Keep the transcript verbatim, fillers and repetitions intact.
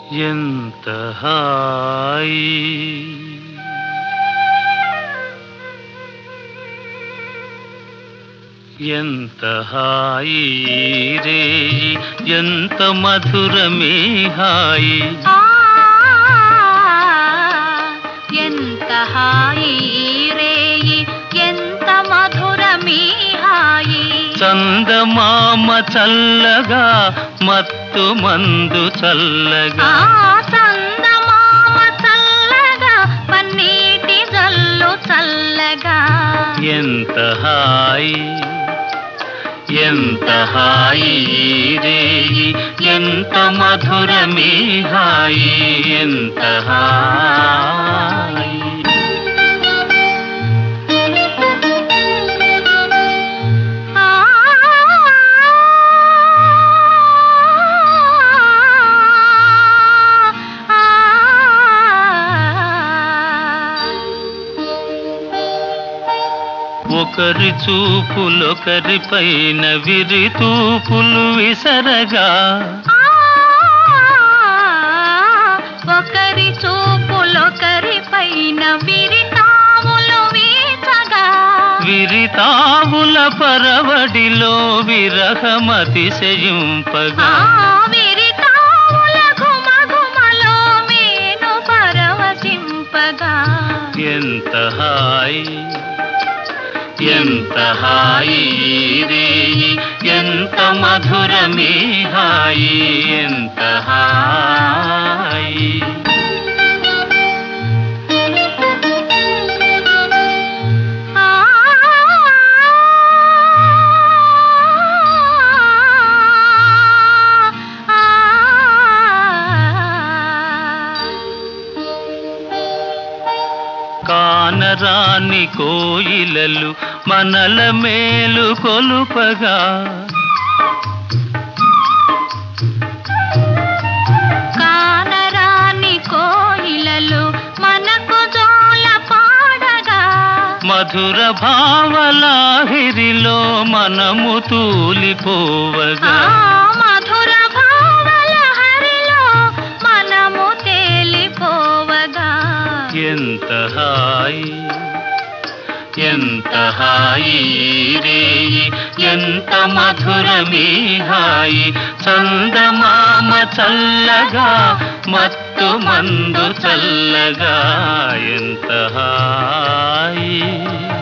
ఎంత హాయి ఎంత హాయి రే ఎంత మధురమే హాయి ఎంత హాయి రే ఎంత మధురమే హాయి చందమామ చల్లగా మత్తు మందు చల్లగా చందమామ చల్లగా పన్నీటి జల్లు చల్లగా ఎంత హాయి ఎంత హాయి రే ఎంత మధురమే హాయి ఎంత హాయి ఒకరి చూపులొకరి పైన విరి తూపులు విసరగా ఒకరి చూపులొకరి పైన విరితాములు వీచగా విరితాముల పరవడిలో విరహమతిశయింపగా విరితాముల ఘుమఘుమలో మేను పరవశింపగా ఎంత హాయి ఎంత హాయి రే ఎంత మధురమే హాయి ఎంత హాయి కానరాని కోయిలలు మనల మేలు కొలుపగా కానరాని కోయిలలు మనకు జోల పాడగా మధుర భావలాహిరిలో మనము తూలిపోవగా మధుర భావలహరిలో మనము తేలిపోవగా ఎంత హాయి ఎంత హాయి రే ఎంత మధురమే హాయి చందమామ చల్లగా మత్తు మందు చల్లగా ఎంత హాయి